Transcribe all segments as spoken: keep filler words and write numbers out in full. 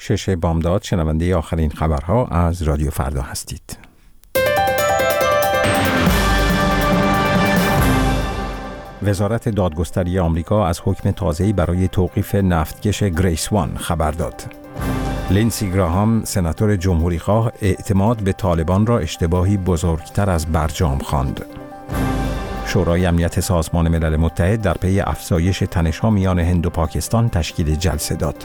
شش بامداد شنونده آخرین خبرها از رادیو فردا هستید. وزارت دادگستری آمریکا از حکم تازه‌ای برای توقیف نفتکش گریس وان خبر داد. لینسی گراهام سناتور جمهوری‌خواه اعتماد به طالبان را اشتباهی بزرگتر از برجام خواند. شورای امنیت سازمان ملل متحد در پی افزایش تنش‌ها میان هند و پاکستان تشکیل جلسه داد.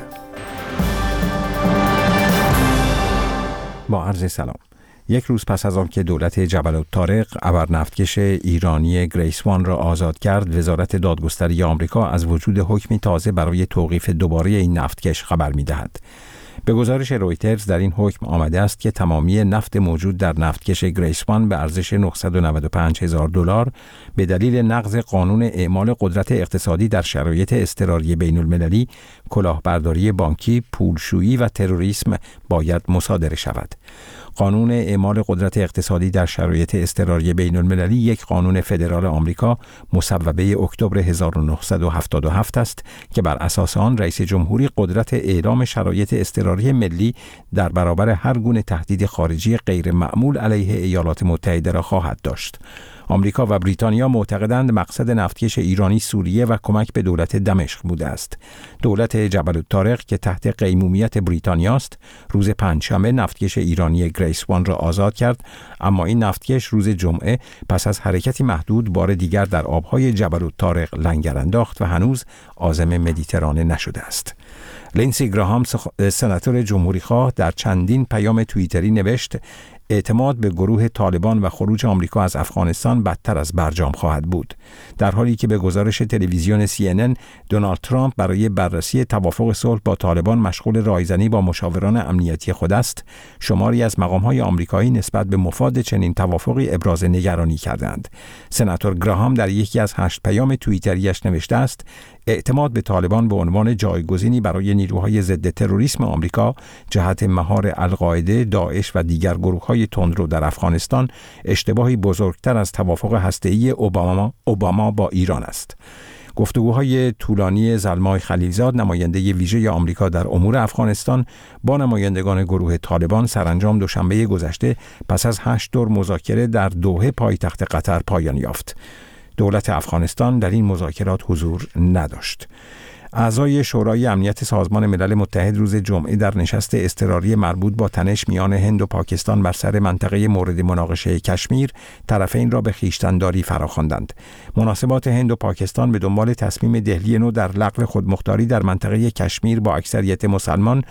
با عرض سلام. یک روز پس از آن که دولت جبل الطارق ابرنفتکش ایرانی گریس وان را آزاد کرد، وزارت دادگستری آمریکا از وجود حکمی تازه برای توقیف دوباره این نفتکش خبر می‌دهد. به گزارش رویترز در این حکم آمده است که تمامی نفت موجود در نفتکش گریس وان به ارزش نهصد و نود و پنج هزار دلار به دلیل نقض قانون اعمال قدرت اقتصادی در شرایط اضطراری بین المللی، کلاهبرداری بانکی، پولشویی و تروریسم باید مصادره شود. قانون اعمال قدرت اقتصادی در شرایط اضطراری بین المللی یک قانون فدرال آمریکا مصوبه اکتبر هزار و نهصد و هفتاد و هفت است که بر اساس آن رئیس جمهوری قدرت اعلام شرایط اضطراری ملی در برابر هر گونه تهدید خارجی غیر معمول علیه ایالات متحده را خواهد داشت. آمریکا و بریتانیا معتقدند مقصد نفتکش ایرانی سوریه و کمک به دولت دمشق بوده است. دولت جبل الطارق که تحت قیمومیت بریتانیا است، روز پنجشنبه نفتکش ایرانی گریس وان را آزاد کرد، اما این نفتکش روز جمعه پس از حرکتی محدود بار دیگر در آبهای جبل الطارق لنگر انداخت و هنوز عازم مدیترانه نشده است. لینسی گراهام سناتور جمهوری‌خواه در چندین پیام توییتری نوشت اعتماد به گروه طالبان و خروج آمریکا از افغانستان بدتر از برجام خواهد بود، در حالی که به گزارش تلویزیون سی ان ان دونالد ترامپ برای بررسی توافق صلح با طالبان مشغول رایزنی با مشاوران امنیتی خود است. شماری از مقام‌های آمریکایی نسبت به مفاد چنین توافقی ابراز نگرانی کردند. سناتور گراهام در یکی از هشت پیام توییتریش نوشته است اعتماد به طالبان به عنوان جایگزینی برای نیروهای ضد تروریسم آمریکا جهت مهار القاعده، داعش و دیگر گروه‌های تندرو در افغانستان اشتباهی بزرگتر از توافق هسته‌ای اوباما اوباما با ایران است. گفتگوهای طولانی زلمای خلیلزاد نماینده ویژه آمریکا در امور افغانستان با نمایندگان گروه طالبان سرانجام دوشنبه گذشته پس از هشت دور مذاکره در دوحه پایتخت قطر پایان یافت. دولت افغانستان در این مذاکرات حضور نداشت. اعضای شورای امنیت سازمان ملل متحد روز جمعه در نشست اضطراری مربوط با تنش میان هند و پاکستان بر سر منطقه مورد مناقشه کشمیر طرفین را به خویشتن‌داری فراخواندند. مناسبات هند و پاکستان به دنبال تصمیم دهلی نو در لغو خودمختاری در منطقه کشمیر با اکثریت مسلمان